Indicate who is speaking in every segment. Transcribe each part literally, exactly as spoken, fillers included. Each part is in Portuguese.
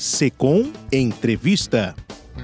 Speaker 1: Secom Entrevista.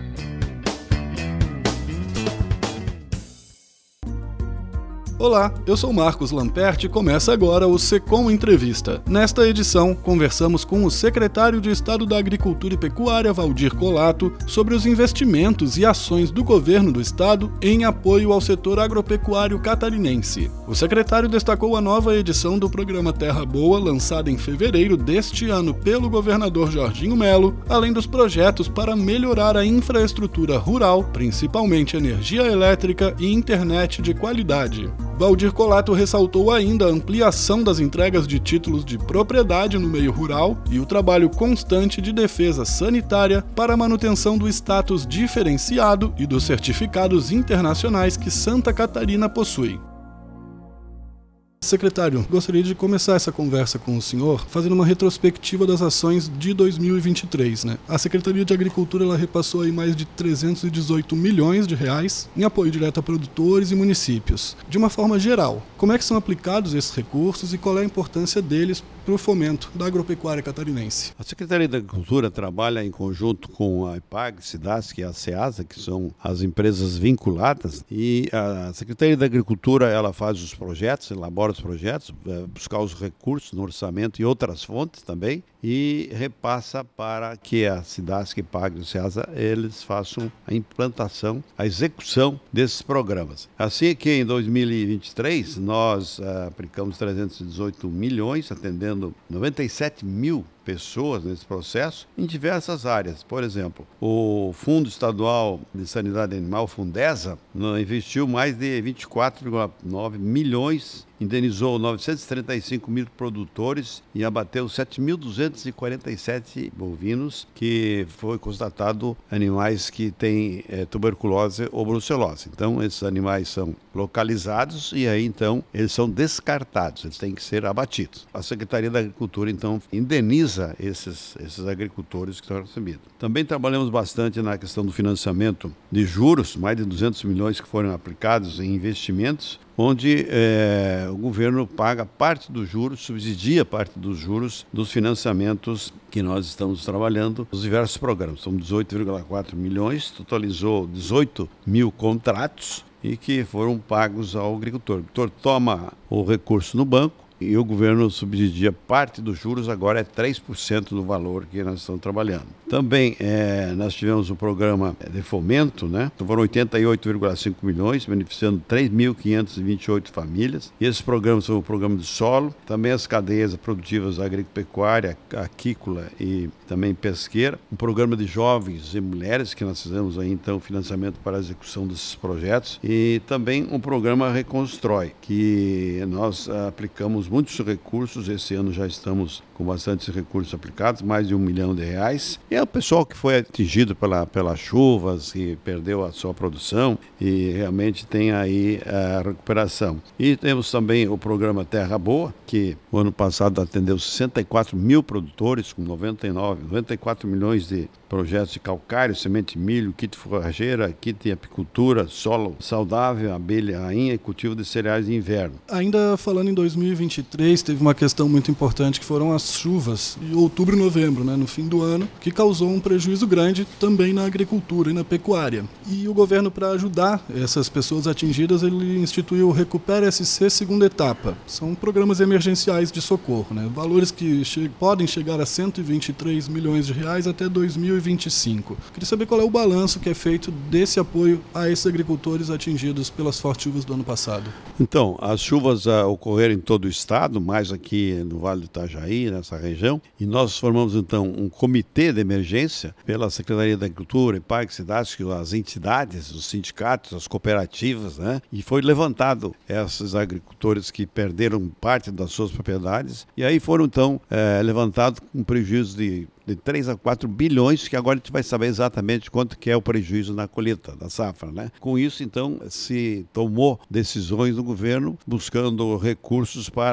Speaker 2: Olá, eu sou Marcos Lamperti e começa agora o Secom Entrevista. Nesta edição, conversamos com o secretário de Estado da Agricultura e Pecuária, Valdir Colato, sobre os investimentos e ações do governo do estado em apoio ao setor agropecuário catarinense. O secretário destacou a nova edição do programa Terra Boa, lançada em fevereiro deste ano pelo governador Jorginho Melo, além dos projetos para melhorar a infraestrutura rural, principalmente energia elétrica e internet de qualidade. Valdir Colato ressaltou ainda a ampliação das entregas de títulos de propriedade no meio rural e o trabalho constante de defesa sanitária para a manutenção do status diferenciado e dos certificados internacionais que Santa Catarina possui. Secretário, gostaria de começar essa conversa com o senhor fazendo uma retrospectiva das ações de dois mil e vinte e três. Né? A Secretaria de Agricultura ela repassou aí mais de trezentos e dezoito milhões de reais em apoio direto a produtores e municípios. De uma forma geral, como é que são aplicados esses recursos e qual é a importância deles para o fomento da agropecuária catarinense?
Speaker 3: A Secretaria da Agricultura trabalha em conjunto com a IPAG, SIDASC e a SEASA, que são as empresas vinculadas, e a Secretaria da Agricultura ela faz os projetos, elabora os projetos, buscar os recursos no orçamento e outras fontes também, e repassa para que a SIDASC, IPAG e a SEASA eles façam a implantação, a execução desses programas. Assim que em dois mil e vinte e três nós uh, aplicamos trezentos e dezoito milhões, atendendo noventa e sete mil pessoas nesse processo em diversas áreas. Por exemplo, o Fundo Estadual de Sanidade Animal, Fundesa, investiu mais de vinte e quatro vírgula nove milhões, indenizou novecentos e trinta e cinco mil produtores e abateu sete mil duzentos e quarenta e sete bovinos, que foi constatado animais que têm é, tuberculose ou brucelose. Então, esses animais são localizados e aí, então, eles são descartados, eles têm que ser abatidos. A Secretaria da Agricultura, então, indeniza Esses, esses agricultores que estão recebendo. Também trabalhamos bastante na questão do financiamento de juros, mais de duzentos milhões que foram aplicados em investimentos, onde é, o governo paga parte dos juros, subsidia parte dos juros dos financiamentos que nós estamos trabalhando nos diversos programas. São dezoito vírgula quatro milhões, totalizou dezoito mil contratos e que foram pagos ao agricultor. O agricultor toma o recurso no banco, e o governo subsidia parte dos juros, agora é três por cento do valor que nós estamos trabalhando. Também é, nós tivemos um programa de fomento, né? Foram oitenta e oito vírgula cinco milhões, beneficiando três mil quinhentas e vinte e oito famílias. E esses programas são o programa de solo, também as cadeias produtivas agropecuária, aquícola e também pesqueira. Um programa de jovens e mulheres, que nós fizemos aí então financiamento para a execução desses projetos. E também um programa Reconstrói, que nós aplicamos muitos recursos. Esse ano já estamos com bastantes recursos aplicados, mais de um milhão de reais. E é o pessoal que foi atingido pela, pelas chuvas, que perdeu a sua produção e realmente tem aí a recuperação. E temos também o programa Terra Boa, que o ano passado atendeu sessenta e quatro mil produtores, com noventa e nove, noventa e quatro milhões de projetos de calcário, semente de milho, kit forrageira, kit de apicultura, solo saudável, abelha rainha e cultivo de cereais de inverno.
Speaker 2: Ainda falando em dois mil e vinte e três, teve uma questão muito importante que foram as chuvas de outubro e novembro, né, no fim do ano, que causou um prejuízo grande também na agricultura e na pecuária. E o governo, para ajudar essas pessoas atingidas, ele instituiu o Recupera S C segunda etapa. São programas emergenciais de socorro, né, valores que che- podem chegar a cento e vinte e três milhões de reais até dois mil e vinte e cinco. Queria saber qual é o balanço que é feito desse apoio a esses agricultores atingidos pelas fortes chuvas do ano passado.
Speaker 3: Então, as chuvas uh, ocorreram em todo o estado, mais aqui no Vale do Itajaí, nessa região, e nós formamos então um comitê de emergência pela Secretaria da Agricultura, IPAG, SIDASC, as entidades, os sindicatos, as cooperativas, né? E foi levantado esses agricultores que perderam parte das suas propriedades, e aí foram então é, levantados com prejuízo de de três a quatro bilhões, que agora a gente vai saber exatamente quanto que é o prejuízo na colheita da safra, né? Com isso, então, se tomou decisões do governo buscando recursos para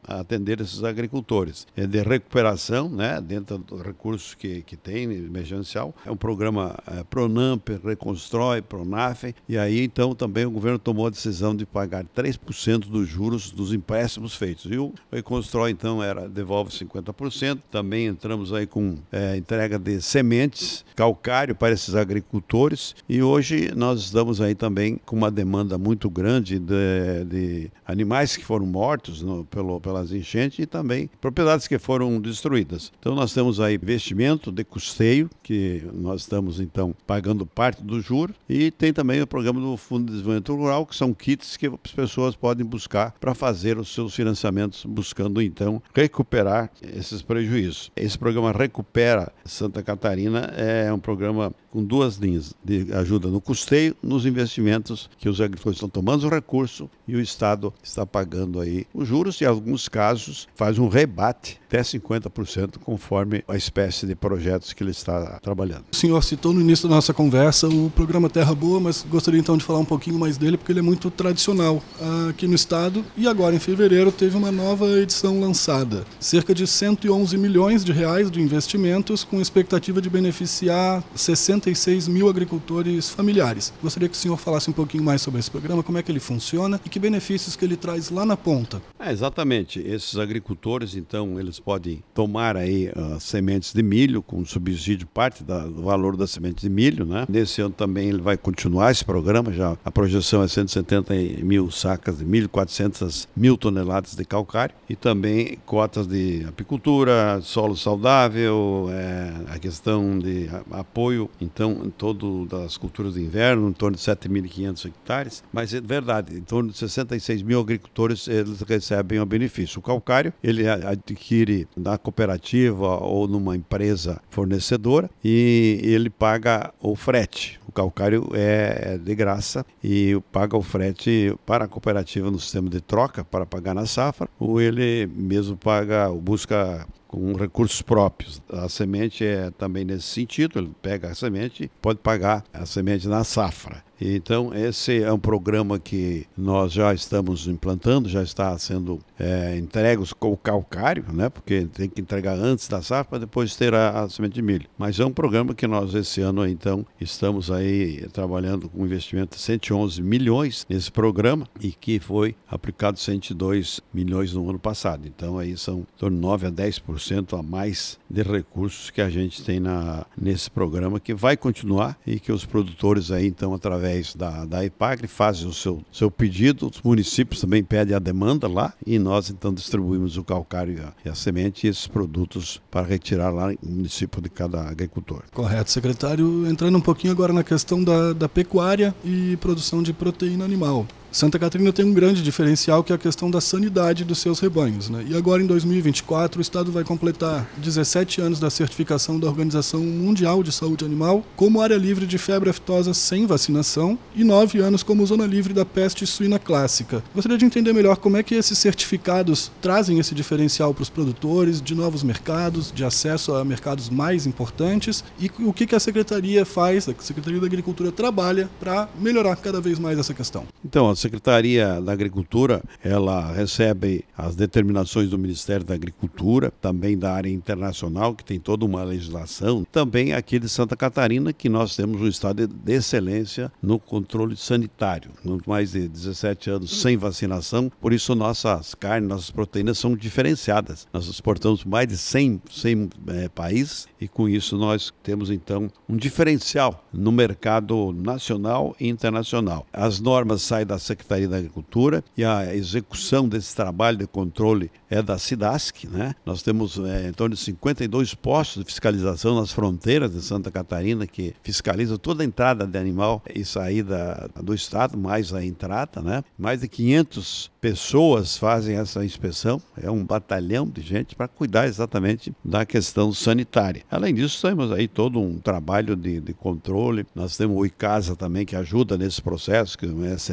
Speaker 3: atender esses agricultores. É de recuperação, né, dentro dos recursos que, que tem, emergencial. É um programa é, Pronamp, Reconstrói, Pronaf, e aí então também o governo tomou a decisão de pagar três por cento dos juros dos empréstimos feitos. E o Reconstrói então era, devolve cinquenta por cento. Também entramos aí com é, entrega de sementes, calcário para esses agricultores, e hoje nós estamos aí também com uma demanda muito grande de, de animais que foram mortos no, pelo, pelas enchentes e também propriedades que foram destruídas. Então nós temos aí investimento de custeio, que nós estamos então pagando parte do juro, e tem também o programa do Fundo de Desenvolvimento Rural, que são kits que as pessoas podem buscar para fazer os seus financiamentos, buscando então recuperar esses prejuízos. Esse programa Recupera Santa Catarina é um programa com duas linhas, de ajuda no custeio, nos investimentos que os agricultores estão tomando o recurso e o Estado está pagando aí os juros, e em alguns casos faz um rebate até cinquenta por cento conforme a espécie de projetos que ele está trabalhando.
Speaker 2: O senhor citou no início da nossa conversa o programa Terra Boa, mas gostaria então de falar um pouquinho mais dele, porque ele é muito tradicional aqui no estado, e agora em fevereiro teve uma nova edição lançada. Cerca de cento e onze milhões de reais de investimentos, com expectativa de beneficiar sessenta e seis mil agricultores familiares. Gostaria que o senhor falasse um pouquinho mais sobre esse programa, como é que ele funciona e que benefícios que ele traz lá na ponta.
Speaker 3: É, exatamente. Esses agricultores, então, eles podem tomar aí uh, sementes de milho com subsídio, parte da, do valor das sementes de milho, né? Nesse ano também ele vai continuar esse programa, já a projeção é cento e setenta mil sacas de milho, quatrocentas mil toneladas de calcário, e também cotas de apicultura, solo saudável, é, a questão de apoio, então, em todo das culturas de inverno, em torno de sete mil e quinhentos hectares, mas é verdade, em torno de sessenta e seis mil agricultores eles recebem o benefício. O calcário, ele adquire na cooperativa ou numa empresa fornecedora e ele paga o frete. O calcário é de graça e paga o frete para a cooperativa no sistema de troca para pagar na safra, ou ele mesmo paga, busca com recursos próprios. A semente é também nesse sentido, ele pega a semente e pode pagar a semente na safra. Então, esse é um programa que nós já estamos implantando, já está sendo é, entregue com o calcário, né? Porque tem que entregar antes da safra para depois ter a, a semente de milho. Mas é um programa que nós, esse ano, então, estamos aí trabalhando com um investimento de cento e onze milhões nesse programa, e que foi aplicado cento e dois milhões no ano passado. Então, aí são em torno de nove a dez por cento a mais de recursos que a gente tem na, nesse programa, que vai continuar e que os produtores aí, então, através Da, da EPAGRE, fazem o seu, seu pedido, os municípios também pedem a demanda lá, e nós então distribuímos o calcário e a, e a semente e esses produtos para retirar lá no município de cada agricultor.
Speaker 2: Correto, secretário. Entrando um pouquinho agora na questão da, da pecuária e produção de proteína animal. Santa Catarina tem um grande diferencial, que é a questão da sanidade dos seus rebanhos, né? E agora, em dois mil e vinte e quatro, o Estado vai completar dezessete anos da certificação da Organização Mundial de Saúde Animal como área livre de febre aftosa sem vacinação e nove anos como zona livre da peste suína clássica. Gostaria de entender melhor como é que esses certificados trazem esse diferencial para os produtores, de novos mercados, de acesso a mercados mais importantes, e o que, que a Secretaria faz, a Secretaria da Agricultura trabalha para melhorar cada vez mais essa questão.
Speaker 3: Então, a Secretaria da Agricultura, ela recebe as determinações do Ministério da Agricultura, também da área internacional, que tem toda uma legislação, também aqui de Santa Catarina, que nós temos um estado de excelência no controle sanitário, mais de dezessete anos sem vacinação, por isso nossas carnes, nossas proteínas são diferenciadas. Nós exportamos mais de cem, cem é, países, e com isso nós temos então um diferencial no mercado nacional e internacional. As normas saem da Secretaria da Agricultura e a execução desse trabalho de controle é da SIDASC, né? Nós temos é, em torno de cinquenta e dois postos de fiscalização nas fronteiras de Santa Catarina, que fiscalizam toda a entrada de animal e saída do estado, mais a entrada, né? Mais de quinhentas pessoas fazem essa inspeção, é um batalhão de gente para cuidar exatamente da questão sanitária. Além disso, temos aí todo um trabalho de, de controle, nós temos o ICASA também, que ajuda nesse processo, que é centenas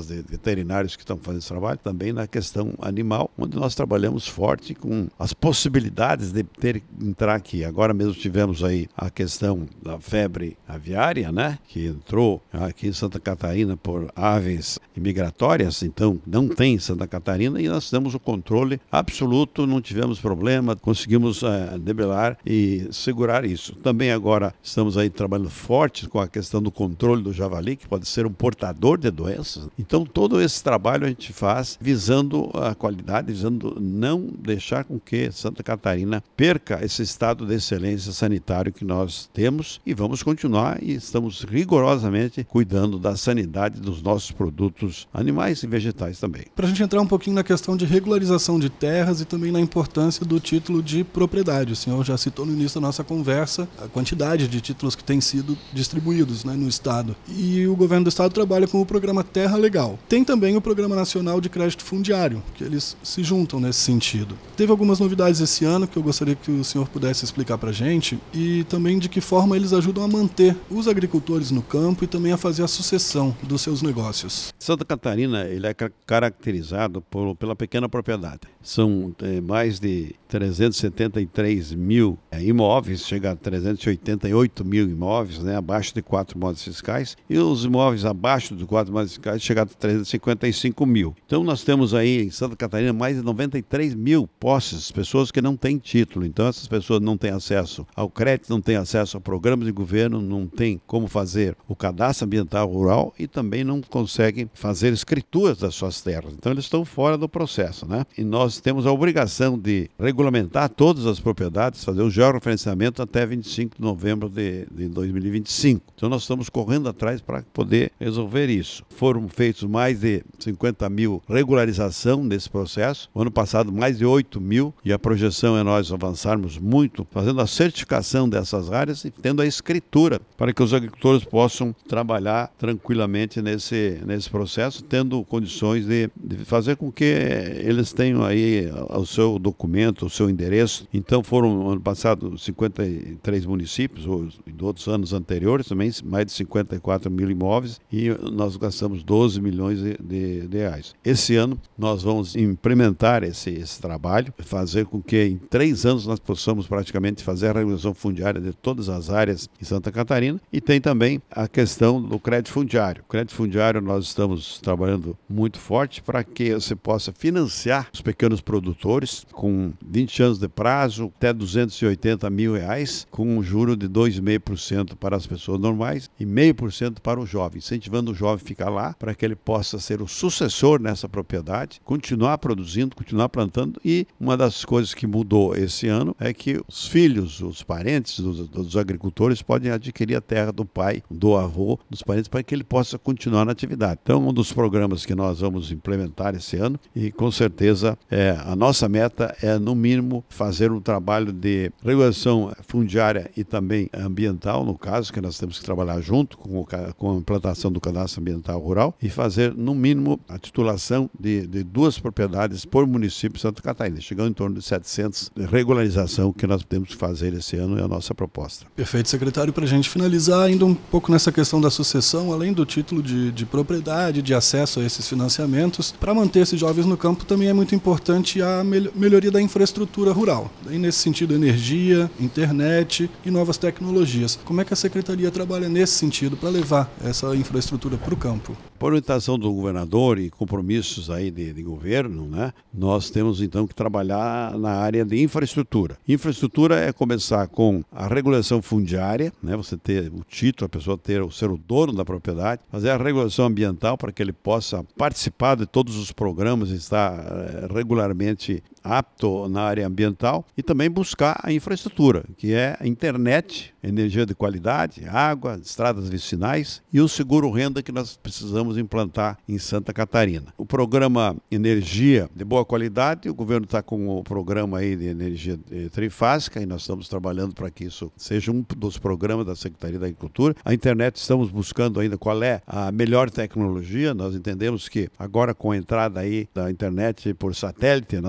Speaker 3: centenas de veterinários que estão fazendo esse trabalho, também na questão animal, onde nós trabalhamos forte com as possibilidades de ter entrar aqui. Agora mesmo tivemos aí a questão da febre aviária, né, que entrou aqui em Santa Catarina por aves migratórias, então não tem em Santa Catarina, e nós temos o controle absoluto, não tivemos problema, conseguimos uh, debelar e segurar isso. Também agora estamos aí trabalhando forte com a questão do controle do javali, que pode ser um portador de doenças. Então todo esse trabalho a gente faz visando a qualidade, visando não deixar com que Santa Catarina perca esse estado de excelência sanitário que nós temos, e vamos continuar e estamos rigorosamente cuidando da sanidade dos nossos produtos animais e vegetais também.
Speaker 2: Para a gente entrar um pouquinho na questão de regularização de terras e também na importância do título de propriedade. O senhor já citou no início da nossa conversa a quantidade de títulos que têm sido distribuídos, né, no Estado. E o governo do Estado trabalha com o programa Terra Legal. Tem também o Programa Nacional de Crédito Fundiário, que eles se juntam nesse sentido. Teve algumas novidades esse ano que eu gostaria que o senhor pudesse explicar para a gente, e também de que forma eles ajudam a manter os agricultores no campo e também a fazer a sucessão dos seus negócios.
Speaker 3: Santa Catarina ele é caracterizado por, pela pequena propriedade. São é, mais de trezentos e setenta e três mil é, imóveis, chega a trezentos e oitenta e oito mil imóveis, né, abaixo de quatro modos fiscais, e os imóveis abaixo de quatro modos fiscais chegam a trezentos e cinquenta e cinco mil. Então nós temos aí em Santa Catarina mais de noventa e três mil posses, pessoas que não têm título. Então essas pessoas não têm acesso ao crédito, não têm acesso a programas de governo, não têm como fazer o cadastro ambiental rural e também não conseguem fazer escrituras das suas terras. Então eles estão fora do processo, né? E nós temos a obrigação de regulamentar todas as propriedades, fazer o georreferenciamento até vinte e cinco de novembro de, de dois mil e vinte e cinco. Então nós estamos correndo atrás para poder resolver isso. Foram feitos mais de cinquenta mil regularização nesse processo. O ano passado mais de oito mil, e a projeção é nós avançarmos muito, fazendo a certificação dessas áreas e tendo a escritura para que os agricultores possam trabalhar tranquilamente nesse, nesse processo, tendo condições de, de fazer com que eles tenham aí o seu documento, o seu endereço. Então foram, ano passado, cinquenta e três municípios, ou em outros anos anteriores também, mais de cinquenta e quatro mil imóveis, e nós gastamos doze milhões de, de, de reais. Esse ano nós vamos implementar esse, esse trabalho, fazer com que em três anos nós possamos praticamente fazer a regulação fundiária de todas as áreas em Santa Catarina. E tem também a questão do crédito fundiário. O crédito fundiário nós estamos trabalhando muito forte para que você possa financiar os pequenos produtores com vinte anos de prazo, até duzentos e oitenta mil reais, com um juro de dois vírgula cinco por cento para as pessoas normais e zero vírgula cinco por cento para o jovem, incentivando o jovem a ficar lá para que ele possa ser o sucessor nessa propriedade, continuar produzindo, continuar plantando. E uma das coisas que mudou esse ano é que os filhos, os parentes dos, dos agricultores podem adquirir a terra do pai, do avô, dos parentes, para que ele possa continuar na atividade. Então, um dos programas que nós vamos implementar esse ano, e com certeza é, a nossa meta é, no mínimo, fazer um trabalho de regulação fundiária e também ambiental, no caso, que nós temos que trabalhar junto com, o, com a implantação do cadastro ambiental rural, e fazer, no mínimo, a titulação de, de duas propriedades por município de Santa Catarina, chegando em torno de setecentos de regularização que nós temos que fazer esse ano, é a nossa proposta.
Speaker 2: Perfeito, secretário. Para a gente finalizar ainda um pouco nessa questão da sucessão, além do título de, de propriedade, de acesso a esses financiamentos, para manter esses jovens no campo também é muito importante a mel- melhoria da infraestrutura rural. E nesse sentido, energia, internet e novas tecnologias. Como é que a secretaria trabalha nesse sentido para levar essa infraestrutura para o campo?
Speaker 3: Por orientação do governador e compromissos aí de, de governo, né, nós temos então que trabalhar na área de infraestrutura. Infraestrutura é começar com a regulação fundiária, né, você ter o título, a pessoa ter, ser o dono da propriedade, fazer a regulação ambiental para que ele possa participar de todos os programas e estar eh, regularmente apto na área ambiental, e também buscar a infraestrutura, que é a internet, energia de qualidade, água, estradas vicinais e o seguro-renda que nós precisamos implantar em Santa Catarina. O programa Energia de Boa Qualidade, o governo está com o programa aí de energia trifásica e nós estamos trabalhando para que isso seja um dos programas da Secretaria da Agricultura. A internet, estamos buscando ainda qual é a melhor tecnologia. Nós entendemos que agora, com a entrada aí da internet por satélite, nós vamos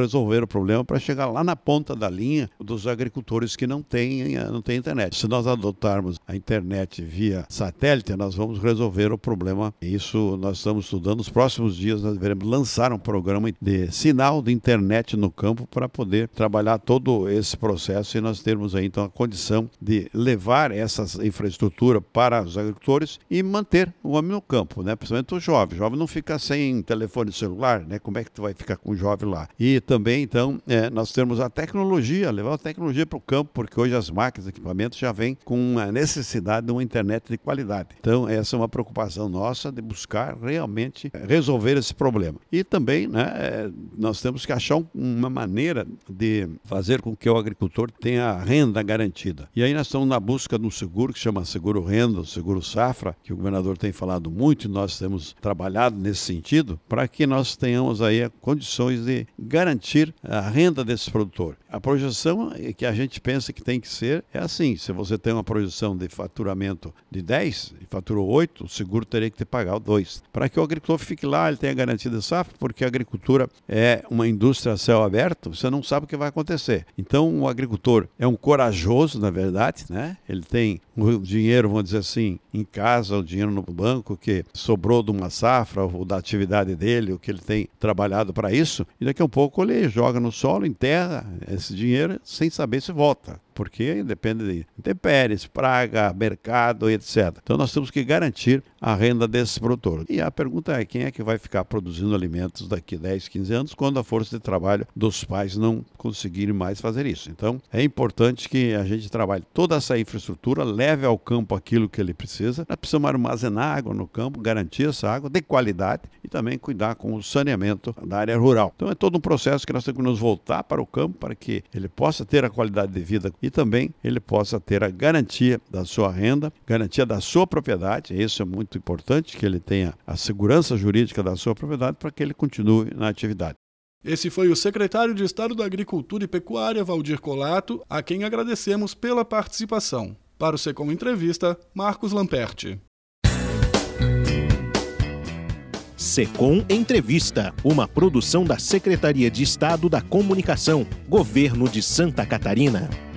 Speaker 3: resolver o problema para chegar lá na ponta da linha dos agricultores que não têm, não têm internet. Se nós adotarmos a internet via satélite, nós vamos resolver o problema. Isso nós estamos estudando. Nos próximos dias nós devemos lançar um programa de sinal de internet no campo para poder trabalhar todo esse processo e nós termos aí então a condição de levar essa infraestrutura para os agricultores e manter o homem no campo, né? Principalmente o jovem. O jovem não fica sem telefone celular, né? Como é que tu vai ficar com o jovem lá? E também então é, nós temos a tecnologia, levar a tecnologia para o campo, porque hoje as máquinas, equipamentos já vêm com a necessidade de uma internet de qualidade. Então essa é uma preocupação nossa de buscar realmente resolver esse problema. E também, né, nós temos que achar uma maneira de fazer com que o agricultor tenha renda garantida. E aí nós estamos na busca de um seguro que chama Seguro Renda, Seguro Safra, que o governador tem falado muito e nós temos trabalhado nesse sentido, para que nós tenhamos aí condições de garantir a renda desse produtor. A projeção que a gente pensa que tem que ser é assim: se você tem uma projeção de faturamento de dez e faturou oito, o seguro teria que ter pagado dois. Para que o agricultor fique lá, ele tenha garantia de safra, porque a agricultura é uma indústria a céu aberto, você não sabe o que vai acontecer. Então o agricultor é um corajoso, na verdade, né? Ele tem o dinheiro, vamos dizer assim, em casa, o dinheiro no banco que sobrou de uma safra ou da atividade dele, o que ele tem trabalhado para isso, e daqui a um pouco ele joga no solo, enterra esse dinheiro sem saber se volta, porque depende de intempéries, praga, mercado, etcétera. Então nós temos que garantir a renda desse produtor. E a pergunta é: quem é que vai ficar produzindo alimentos daqui a dez, quinze anos quando a força de trabalho dos pais não conseguirem mais fazer isso? Então é importante que a gente trabalhe toda essa infraestrutura, leve ao campo aquilo que ele precisa. Nós precisamos armazenar água no campo, garantir essa água de qualidade e também cuidar com o saneamento da área rural. Então é todo um processo que nós temos que nos voltar para o campo para que ele possa ter a qualidade de vida e também ele possa ter a garantia da sua renda, garantia da sua propriedade. Isso é muito importante, que ele tenha a segurança jurídica da sua propriedade para que ele continue na atividade.
Speaker 2: Esse foi o secretário de Estado da Agricultura e Pecuária, Valdir Colato, a quem agradecemos pela participação. Para o Secom Entrevista, Marcos Lamperti.
Speaker 1: Secom Entrevista, uma produção da Secretaria de Estado da Comunicação, Governo de Santa Catarina.